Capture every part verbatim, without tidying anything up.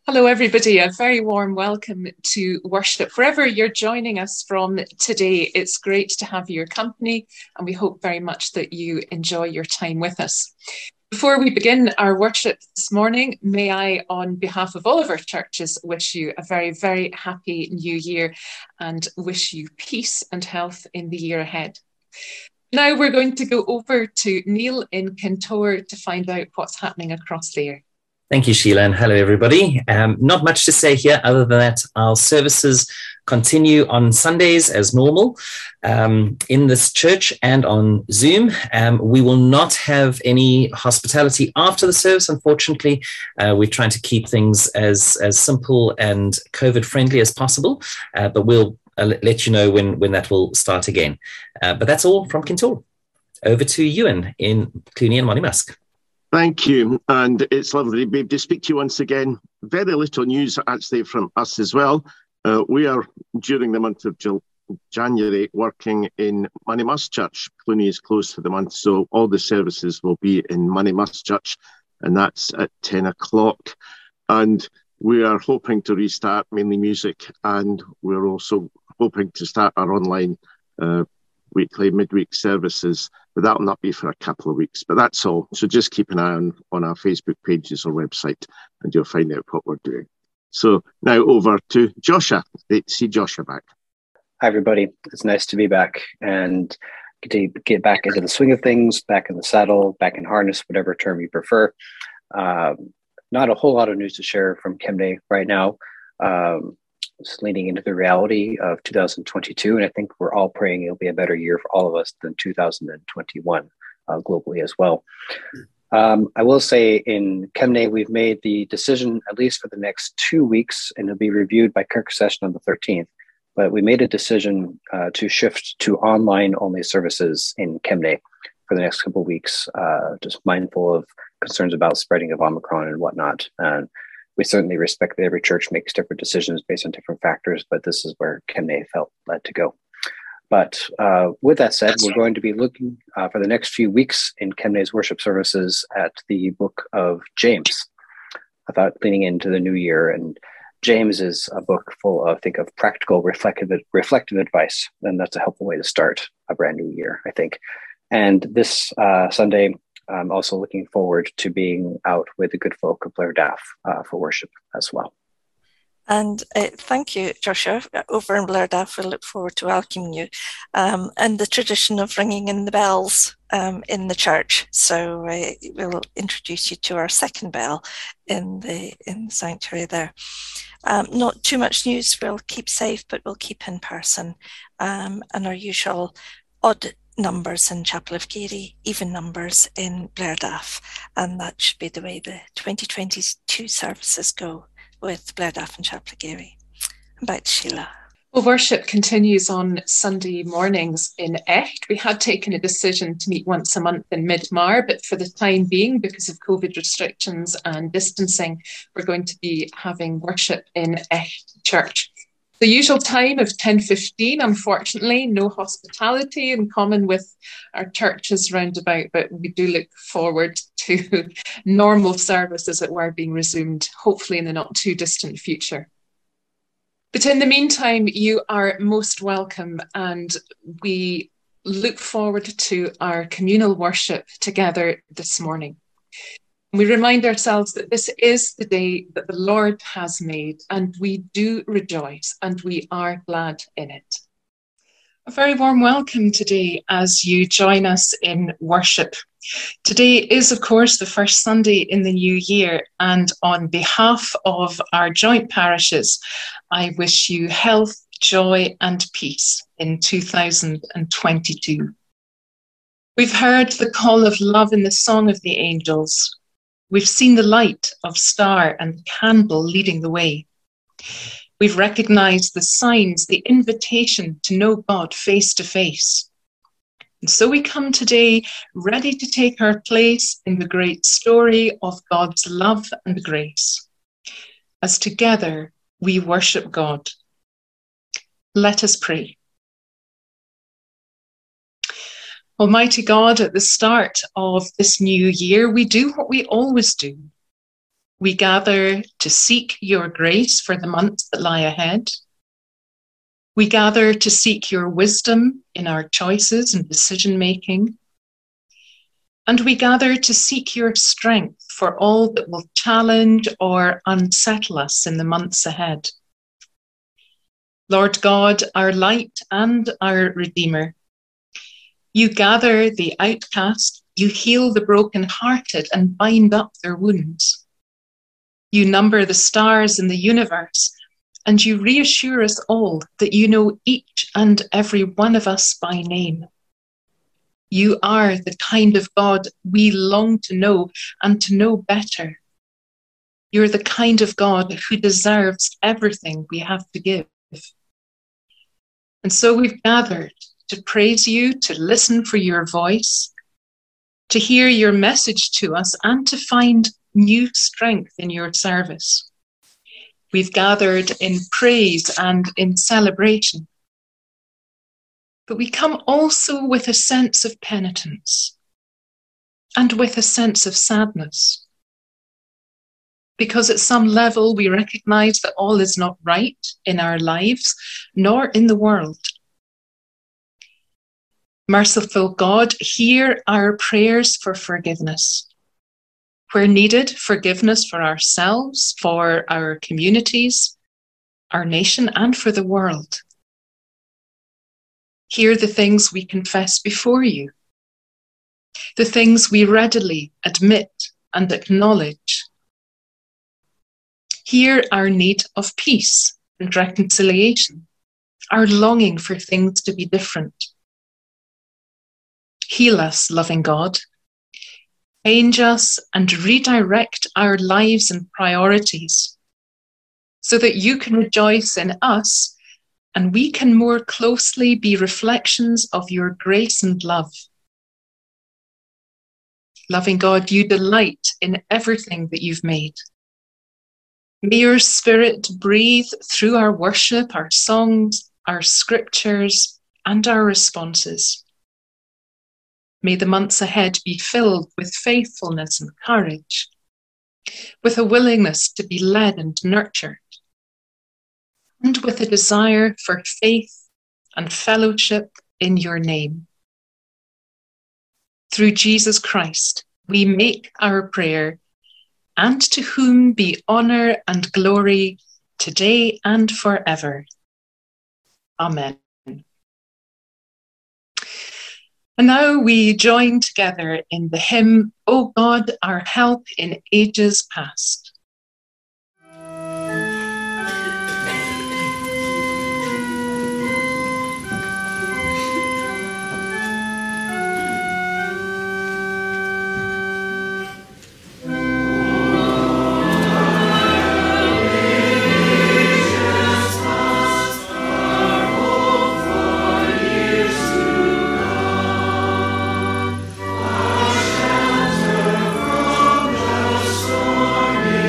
Hello, everybody. A very warm welcome to worship. Wherever you're joining us from today, it's great to have your company, and we hope very much that you enjoy your time with us. Before we begin our worship this morning, may I, on behalf of all of our churches, wish you a very, very happy new year and wish you peace and health in the year ahead. Now we're going to go over to Neil in Kintore to find out what's happening across there. Thank you, Sheila, and hello, everybody. Um, not much to say here other than that our services continue on Sundays as normal um, in this church and on Zoom. Um, we will not have any hospitality after the service, unfortunately. Uh, we're trying to keep things as, as simple and COVID-friendly as possible, uh, but we'll uh, let you know when, when that will start again. Uh, but that's all from Kintore. Over to Ewan in Cluny and Monymusk. Thank you, and it's lovely to be able to speak to you once again. Very little news actually from us as well. Uh, we are, during the month of January, working in Monymusk Church. Cluny is closed for the month, so all the services will be in Monymusk Church, and that's at ten o'clock. And we are hoping to restart mainly music, and we're also hoping to start our online uh, weekly midweek services, but that will not be for a couple of weeks. But that's all. So just keep an eye on, on our Facebook pages or website, and you'll find out what we're doing. So now over to Joshua. Great to see Joshua back. Hi, everybody. It's nice to be back and get to get back into the swing of things, back in the saddle, back in harness, whatever term you prefer. Um, not a whole lot of news to share from Kemnay right now. Um, Just leaning into the reality of two thousand twenty-two. And I think we're all praying it'll be a better year for all of us than two thousand twenty-one uh, globally as well. Um, I will say in Kemnay, we've made the decision, at least for the next two weeks, and it'll be reviewed by Kirk Session on the thirteenth. But we made a decision uh, to shift to online only services in Kemnay for the next couple of weeks, uh, just mindful of concerns about spreading of Omicron and whatnot. And we certainly respect that every church makes different decisions based on different factors, but this is where Kemnay felt led to go. But uh, with that said, we're going to be looking uh, for the next few weeks in Kemnay's worship services at the book of James. I thought leaning into the new year, and James is a book full of, think of practical, reflective, reflective advice, and that's a helpful way to start a brand new year, I think. And this uh, Sunday, I'm also looking forward to being out with the good folk of Blair Daff uh, for worship as well. And uh, thank you, Joshua. Over in Blair Daff, we look forward to welcoming you. Um, and the tradition of ringing in the bells um, in the church. So uh, we'll introduce you to our second bell in the, in the sanctuary there. Um, not too much news. We'll keep safe, but we'll keep in person. Um, and our usual odd numbers in Chapel of Garey, even numbers in Blair Daff, and that should be the way the twenty twenty-two services go with Blair Daff and Chapel of Garey. Back to Sheila. Well, worship continues on Sunday mornings in Echt. We had taken a decision to meet once a month in mid-Mar, but for the time being, because of COVID restrictions and distancing, we're going to be having worship in Echt Church. The usual time of ten fifteen, unfortunately, no hospitality in common with our churches roundabout, but we do look forward to normal service, as it were, being resumed, hopefully in the not too distant future. But in the meantime, you are most welcome, and we look forward to our communal worship together this morning. We remind ourselves that this is the day that the Lord has made, and we do rejoice, and we are glad in it. A very warm welcome today as you join us in worship. Today is, of course, the first Sunday in the new year, and on behalf of our joint parishes, I wish you health, joy, and peace in two thousand twenty-two. We've heard the call of love in the song of the angels. We've seen the light of star and candle leading the way. We've recognized the signs, the invitation to know God face to face. And so we come today ready to take our place in the great story of God's love and grace. As together we worship God. Let us pray. Almighty God, at the start of this new year, we do what we always do. We gather to seek your grace for the months that lie ahead. We gather to seek your wisdom in our choices and decision-making. And we gather to seek your strength for all that will challenge or unsettle us in the months ahead. Lord God, our light and our Redeemer, you gather the outcast, you heal the brokenhearted and bind up their wounds. You number the stars in the universe, and you reassure us all that you know each and every one of us by name. You are the kind of God we long to know and to know better. You're the kind of God who deserves everything we have to give. And so we've gathered to praise you, to listen for your voice, to hear your message to us, and to find new strength in your service. We've gathered in praise and in celebration. But we come also with a sense of penitence and with a sense of sadness. Because at some level we recognize that all is not right in our lives, nor in the world. Merciful God, hear our prayers for forgiveness. Where needed, forgiveness for ourselves, for our communities, our nation, and for the world. Hear the things we confess before you, the things we readily admit and acknowledge. Hear our need of peace and reconciliation, our longing for things to be different. Heal us, loving God. Change us and redirect our lives and priorities so that you can rejoice in us and we can more closely be reflections of your grace and love. Loving God, you delight in everything that you've made. May your Spirit breathe through our worship, our songs, our scriptures, and our responses. May the months ahead be filled with faithfulness and courage, with a willingness to be led and nurtured, and with a desire for faith and fellowship in your name. Through Jesus Christ, we make our prayer, and to whom be honor and glory today and forever. Amen. And now we join together in the hymn, O God, our help in ages past. Sorry.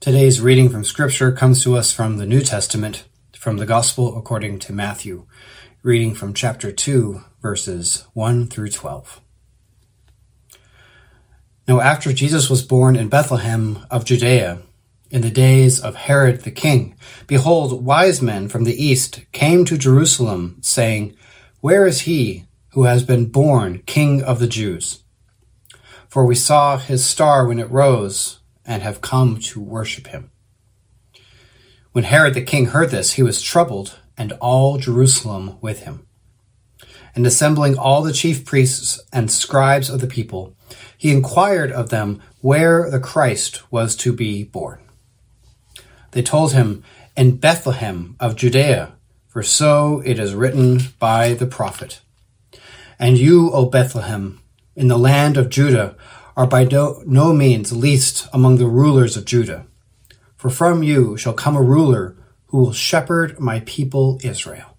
Today's reading from Scripture comes to us from the New Testament, from the Gospel according to Matthew, reading from chapter two, verses one through twelve. Now after Jesus was born in Bethlehem of Judea, in the days of Herod the king, behold, wise men from the east came to Jerusalem, saying, Where is he who has been born King of the Jews? For we saw his star when it rose, and have come to worship him. When Herod the king heard this, he was troubled, and all Jerusalem with him. And assembling all the chief priests and scribes of the people, he inquired of them where the Christ was to be born. They told him, In Bethlehem of Judea, for so it is written by the prophet. And you, O Bethlehem, in the land of Judah, are by no, no means least among the rulers of Judah. For from you shall come a ruler who will shepherd my people Israel.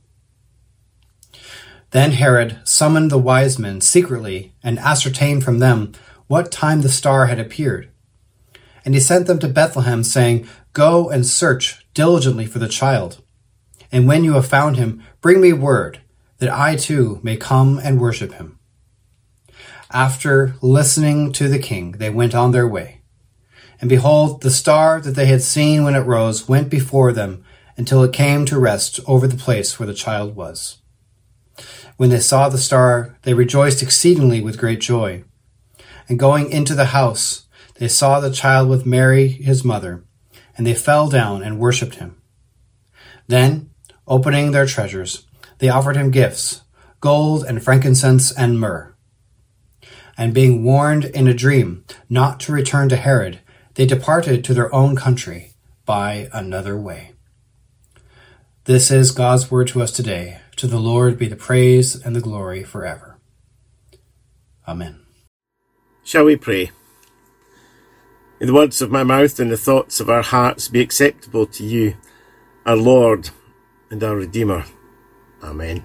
Then Herod summoned the wise men secretly and ascertained from them what time the star had appeared. And he sent them to Bethlehem, saying, Go and search diligently for the child. And when you have found him, bring me word, that I too may come and worship him. After listening to the king, they went on their way. And behold, the star that they had seen when it rose went before them until it came to rest over the place where the child was. When they saw the star, they rejoiced exceedingly with great joy. And going into the house, they saw the child with Mary, his mother, and they fell down and worshipped him. Then, opening their treasures, they offered him gifts, gold and frankincense and myrrh. And being warned in a dream not to return to Herod, they departed to their own country by another way. This is God's word to us today. To the Lord be the praise and the glory forever. Amen. Shall we pray? May the words of my mouth and the thoughts of our hearts be acceptable to you, our Lord and our Redeemer. Amen.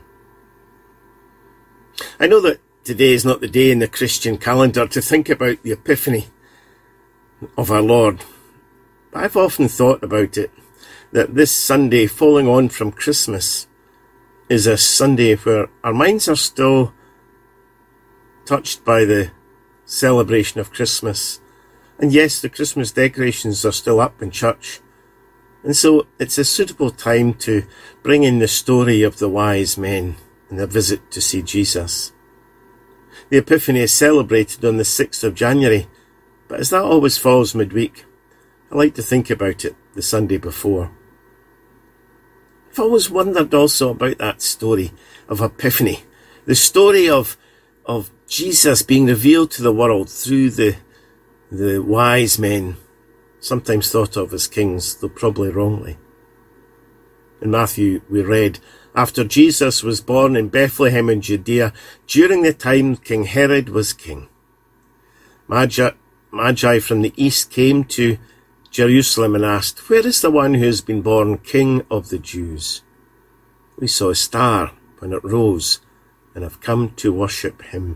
I know that today is not the day in the Christian calendar to think about the Epiphany of our Lord. But I've often thought about it, that this Sunday following on from Christmas is a Sunday where our minds are still touched by the celebration of Christmas. And yes, the Christmas decorations are still up in church. And so it's a suitable time to bring in the story of the wise men and their visit to see Jesus. The Epiphany is celebrated on the sixth of January, but as that always falls midweek, I like to think about it the Sunday before. I've always wondered also about that story of Epiphany, the story of of Jesus being revealed to the world through the the wise men, sometimes thought of as kings, though probably wrongly. In Matthew we read, After Jesus was born in Bethlehem in Judea, during the time King Herod was king, Magi, Magi from the east came to Jerusalem and asked, Where is the one who has been born King of the Jews? We saw a star when it rose and have come to worship him.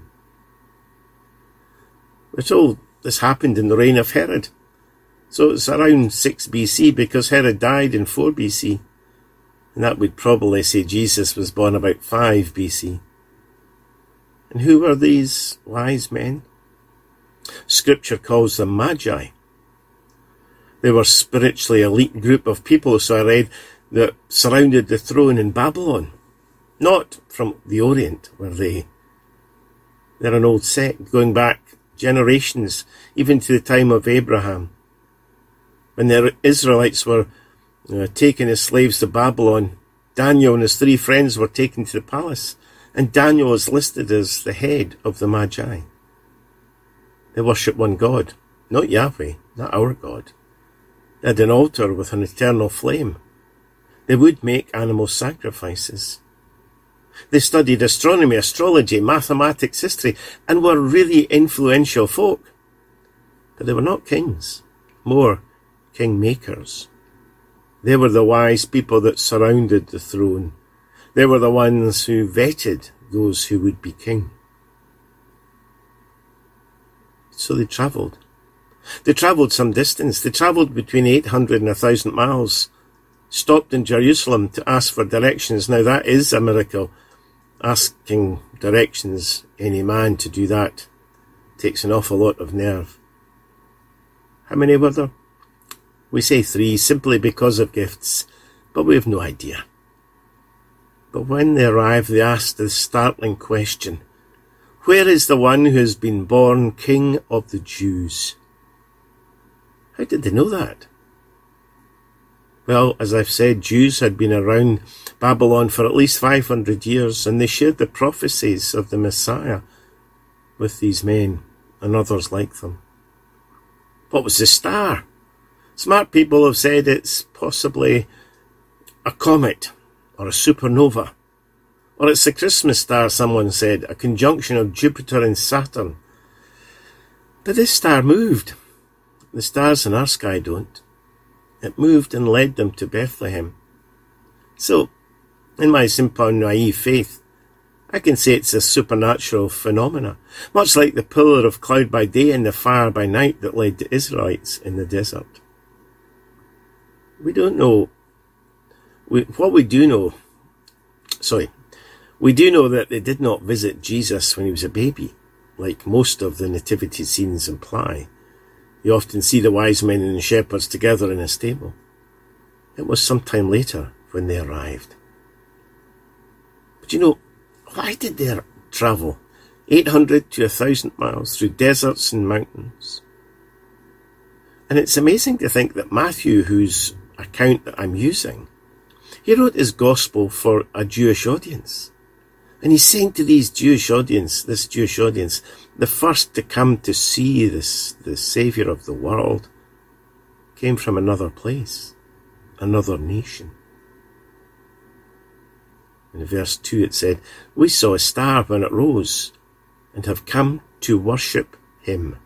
We're told this happened in the reign of Herod. So it's around six B C because Herod died in four B C. And that would probably say Jesus was born about five B C. And who were these wise men? Scripture calls them Magi. They were a spiritually elite group of people, so I read, that surrounded the throne in Babylon. Not from the Orient, were they? They're an old sect, going back generations, even to the time of Abraham. When the Israelites were uh, taken as slaves to Babylon, Daniel and his three friends were taken to the palace, and Daniel is listed as the head of the Magi. They worship one God, not Yahweh, not our God. They had an altar with an eternal flame. They would make animal sacrifices. They studied astronomy, astrology, mathematics, history, and were really influential folk. But they were not kings, more kingmakers. They were the wise people that surrounded the throne. They were the ones who vetted those who would be king. So they travelled. They travelled some distance. They travelled between eight hundred and one thousand miles, stopped in Jerusalem to ask for directions. Now that is a miracle. Asking directions, any man to do that takes an awful lot of nerve. How many were there? We say three simply because of gifts, but we have no idea. But when they arrived, they asked the startling question, where is the one who has been born King of the Jews? How did they know that? Well, as I've said, Jews had been around Babylon for at least five hundred years, and they shared the prophecies of the Messiah with these men and others like them. What was the star? Smart people have said it's possibly a comet or a supernova. Or it's the Christmas star, someone said, a conjunction of Jupiter and Saturn. But this star moved. The stars in our sky don't. It moved and led them to Bethlehem. So, in my simple naive faith, I can say it's a supernatural phenomena, much like the pillar of cloud by day and the fire by night that led the Israelites in the desert. We don't know. We, what we do know, sorry, we do know that they did not visit Jesus when he was a baby, like most of the nativity scenes imply. You often see the wise men and the shepherds together in a stable. It was some time later when they arrived. But you know, why did they travel eight hundred to one thousand miles through deserts and mountains? And it's amazing to think that Matthew, whose account that I'm using, he wrote his gospel for a Jewish audience. And he's saying to these Jewish audience, this Jewish audience, the first to come to see this, the Saviour of the world, came from another place, another nation. In verse two it said, we saw a star when it rose, and have come to worship him.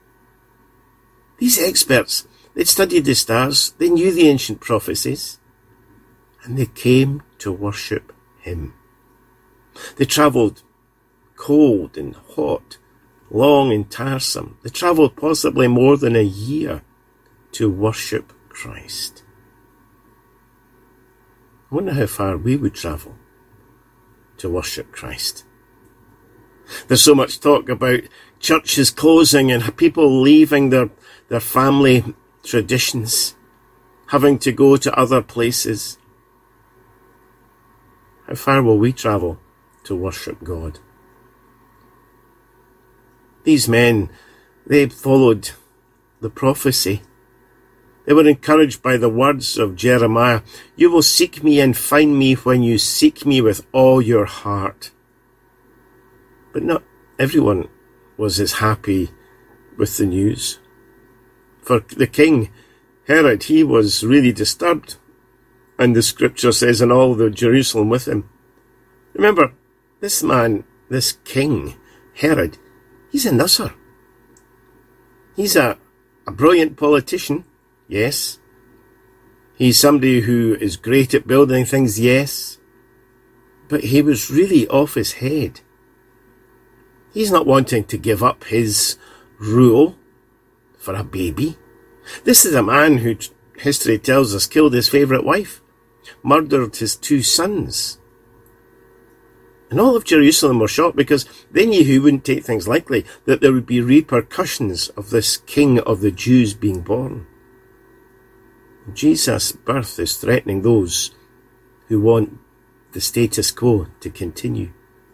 These experts, they'd studied the stars, they knew the ancient prophecies, and they came to worship him. They travelled cold and hot, long and tiresome. They travelled possibly more than a year to worship Christ. I wonder how far we would travel to worship Christ. There's so much talk about churches closing and people leaving their, their family traditions, having to go to other places. How far will we travel to worship God? These men, they followed the prophecy. They were encouraged by the words of Jeremiah. You will seek me and find me when you seek me with all your heart. But not everyone was as happy with the news. For the king, Herod, he was really disturbed. And the scripture says, and all the Jerusalem with him. Remember, this man, this king, Herod, he's a nusser. He's a, a brilliant politician, yes. He's somebody who is great at building things, yes. But he was really off his head. He's not wanting to give up his rule for a baby. This is a man who, history tells us, killed his favourite wife, murdered his two sons. And all of Jerusalem were shocked because they knew he wouldn't take things lightly, that there would be repercussions of this king of the Jews being born. Jesus' birth is threatening those who want the status quo to continue.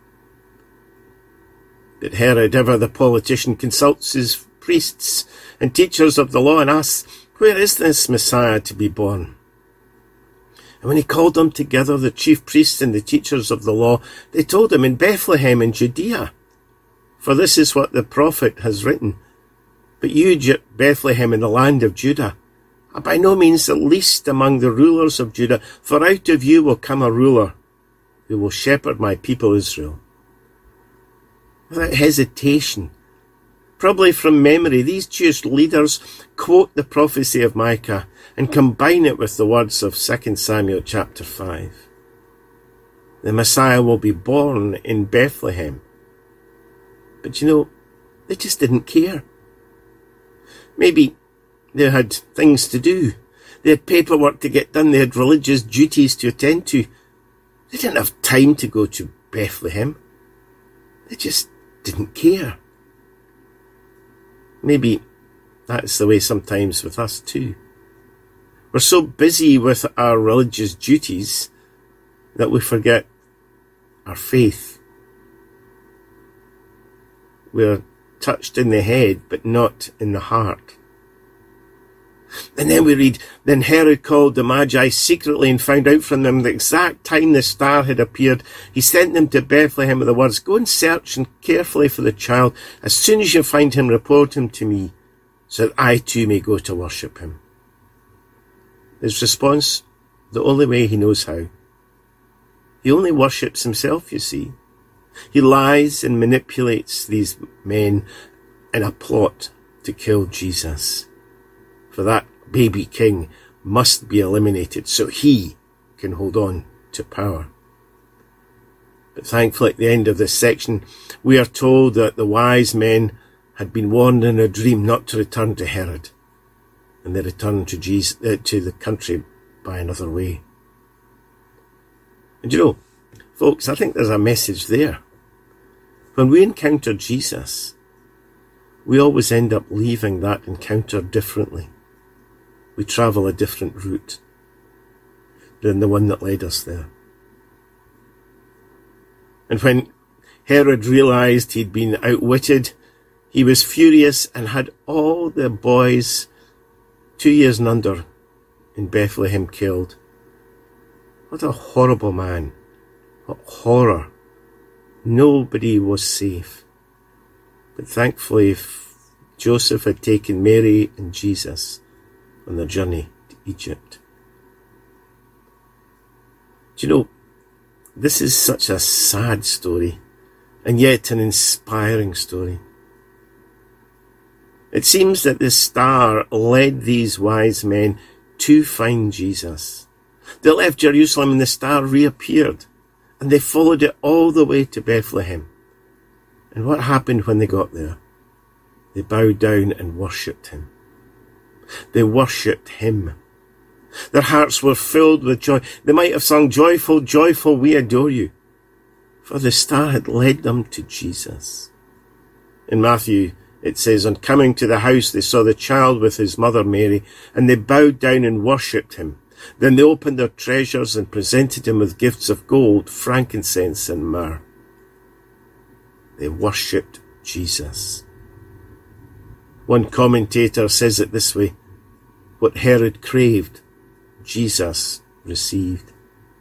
But Herod, ever the politician, consults his priests and teachers of the law and asks, where is this Messiah to be born? And when he called them together, the chief priests and the teachers of the law, they told him, in Bethlehem in Judea. For this is what the prophet has written. But you, Bethlehem, in the land of Judah, are by no means the least among the rulers of Judah, for out of you will come a ruler who will shepherd my people Israel. Without hesitation, probably from memory, these Jewish leaders quote the prophecy of Micah and combine it with the words of Second Samuel chapter five. The Messiah will be born in Bethlehem. But you know, they just didn't care. Maybe they had things to do. They had paperwork to get done. They had religious duties to attend to. They didn't have time to go to Bethlehem. They just didn't care. Maybe that's the way sometimes with us too. We're so busy with our religious duties that we forget our faith. We're touched in the head, but not in the heart. And then we read, then Herod called the Magi secretly and found out from them the exact time the star had appeared. He sent them to Bethlehem with the words, go and search and carefully for the child. As soon as you find him, report him to me, so that I too may go to worship him. His response, the only way he knows how. He only worships himself, you see. He lies and manipulates these men in a plot to kill Jesus. For that baby king must be eliminated so he can hold on to power. But thankfully at the end of this section, we are told that the wise men had been warned in a dream not to return to Herod, and they returned to Jesus, uh, to the country by another way. And you know, folks, I think there's a message there. When we encounter Jesus, we always end up leaving that encounter differently. We travel a different route than the one that led us there. And when Herod realized he'd been outwitted, he was furious and had all the boys two years and under in Bethlehem killed. What a horrible man. What horror. Nobody was safe. But thankfully, Joseph had taken Mary and Jesus on their journey to Egypt. Do you know, this is such a sad story, and yet an inspiring story. It seems that this star led these wise men to find Jesus. They left Jerusalem and the star reappeared, and they followed it all the way to Bethlehem. And what happened when they got there? They bowed down and worshipped him. They worshipped him. Their hearts were filled with joy. They might have sung, joyful, joyful, we adore you. For the star had led them to Jesus. In Matthew, it says, on coming to the house, they saw the child with his mother Mary, and they bowed down and worshipped him. Then they opened their treasures and presented him with gifts of gold, frankincense, and myrrh. They worshipped Jesus. One commentator says it this way, what Herod craved, Jesus received.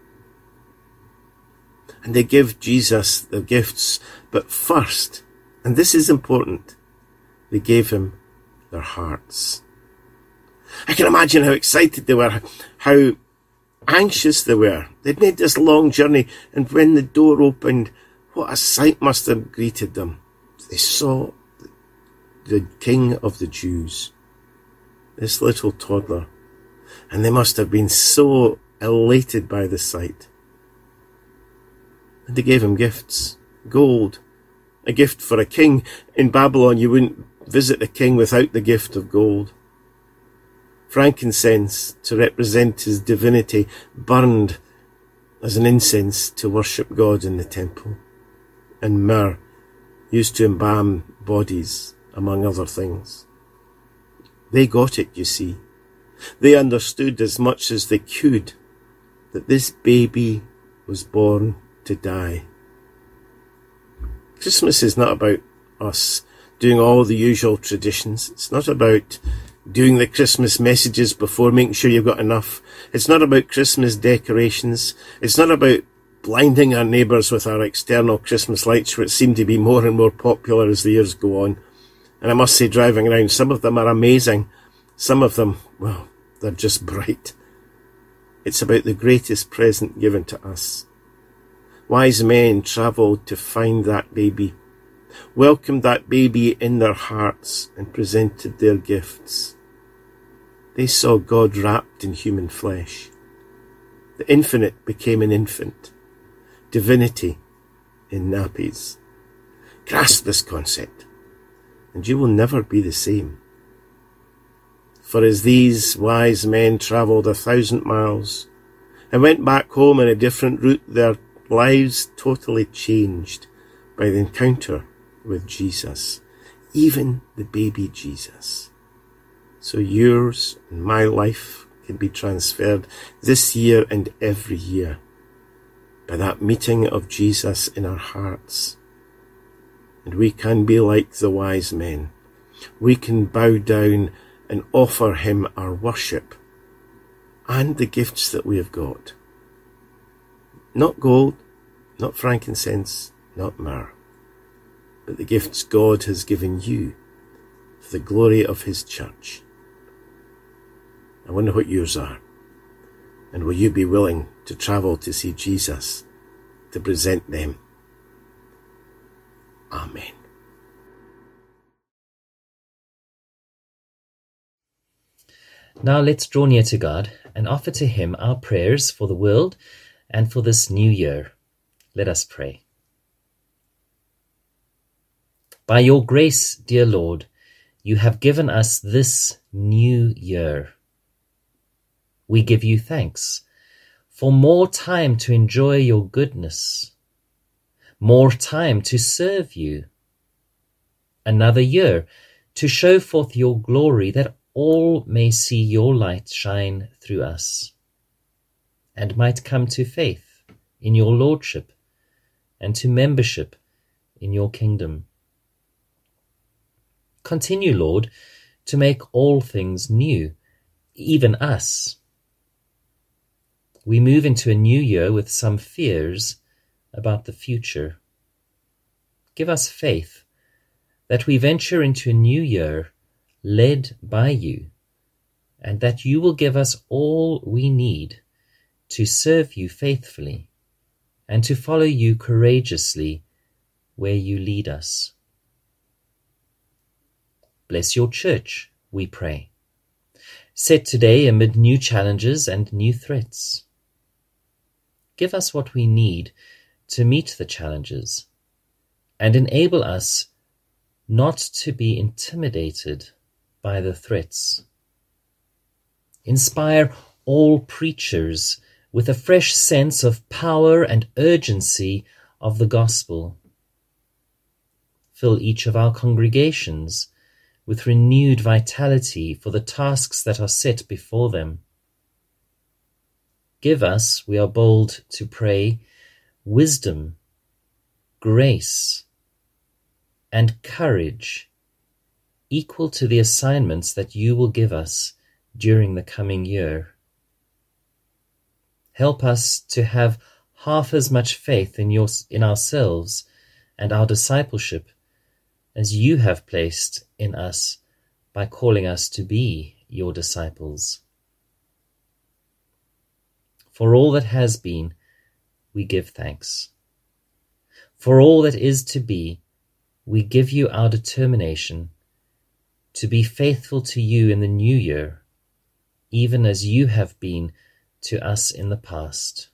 And they give Jesus their gifts, but first, and this is important, they gave him their hearts. I can imagine how excited they were, how anxious they were. They'd made this long journey, and when the door opened, what a sight must have greeted them. They saw the King of the Jews, this little toddler, and they must have been so elated by the sight. And they gave him gifts, gold, a gift for a king. In Babylon, you wouldn't visit a king without the gift of gold. Frankincense, to represent his divinity, burned as an incense to worship God in the temple. And myrrh, used to embalm bodies, among other things. They got it, you see. They understood as much as they could that this baby was born to die. Christmas is not about us doing all the usual traditions. It's not about doing the Christmas messages before, making sure you've got enough. It's not about Christmas decorations. It's not about blinding our neighbours with our external Christmas lights, which seem to be more and more popular as the years go on. And I must say, driving around, some of them are amazing. Some of them, well, they're just bright. It's about the greatest present given to us. Wise men travelled to find that baby, welcomed that baby in their hearts, and presented their gifts. They saw God wrapped in human flesh. The infinite became an infant. Divinity in nappies. Grasp this concept, and you will never be the same. For as these wise men travelled a thousand miles and went back home on a different route, their lives totally changed by the encounter with Jesus, even the baby Jesus. So yours and my life can be transferred this year and every year by that meeting of Jesus in our hearts. And we can be like the wise men. We can bow down and offer him our worship and the gifts that we have got. Not gold, not frankincense, not myrrh, but the gifts God has given you for the glory of his church. I wonder what yours are. And will you be willing to travel to see Jesus, to present them? Amen. Now let's draw near to God and offer to him our prayers for the world and for this new year. Let us pray. By your grace, dear Lord, you have given us this new year. We give you thanks for more time to enjoy your goodness, more time to serve you, another year to show forth your glory, that all may see your light shine through us, and might come to faith in your lordship and to membership in your kingdom. Continue, Lord, to make all things new, even us. We move into a new year with some fears about the future. Give us faith that we venture into a new year led by you, and that you will give us all we need to serve you faithfully and to follow you courageously where you lead us. Bless your church, we pray, set today amid new challenges and new threats. Give us what we need to meet the challenges and enable us not to be intimidated by the threats. Inspire all preachers with a fresh sense of power and urgency of the gospel. Fill each of our congregations with renewed vitality for the tasks that are set before them. Give us, we are bold to pray, wisdom, grace, and courage equal to the assignments that you will give us during the coming year. Help us to have half as much faith in your, in ourselves and our discipleship as you have placed in us by calling us to be your disciples. For all that has been, we give thanks. For all that is to be, we give you our determination to be faithful to you in the new year, even as you have been to us in the past.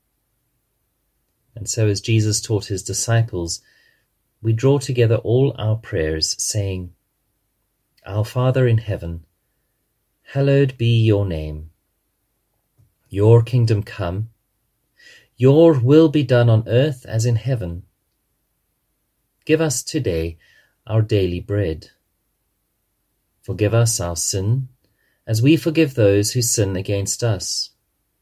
And so, as Jesus taught his disciples, we draw together all our prayers, saying, Our Father in heaven, hallowed be your name. Your kingdom come, your will be done on earth as in heaven. Give us today our daily bread. Forgive us our sin, as we forgive those who sin against us.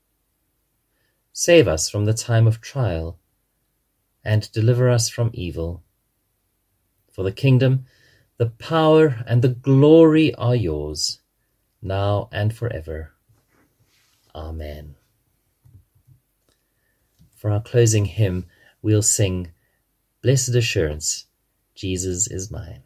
Save us from the time of trial, and deliver us from evil. For the kingdom, the power, and the glory are yours, now and forever. Amen. For our closing hymn, we'll sing, Blessed Assurance, Jesus is mine.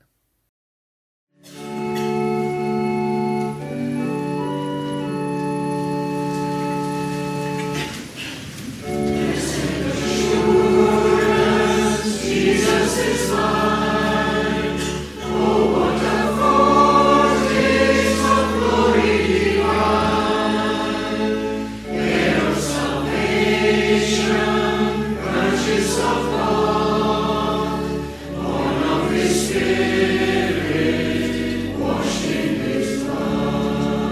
Spirit, washed in his blood.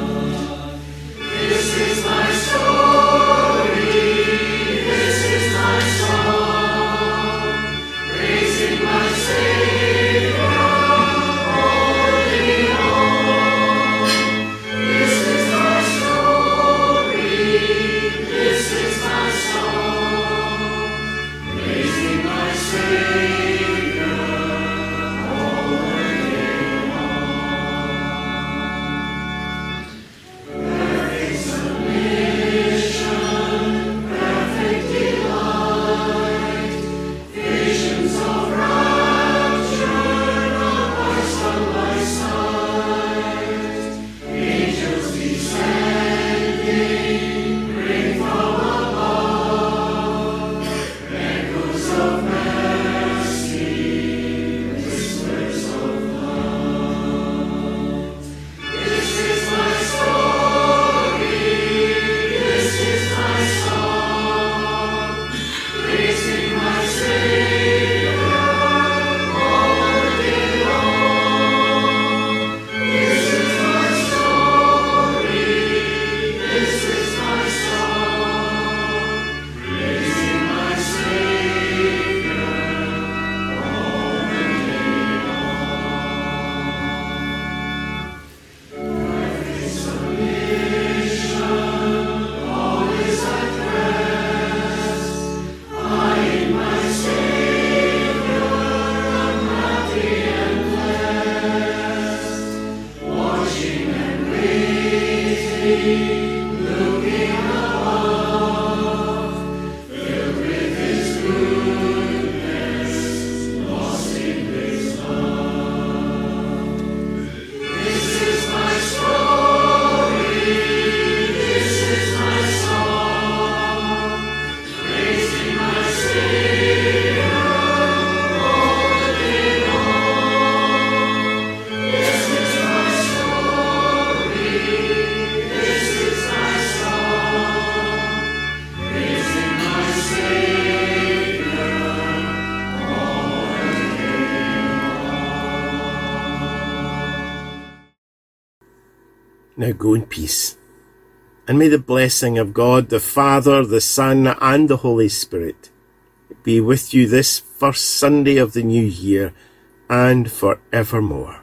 Now go in peace, and may the blessing of God, the Father, the Son, and the Holy Spirit be with you this first Sunday of the new year and forevermore.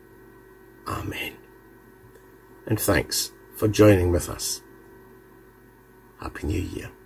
Amen. And thanks for joining with us. Happy New Year.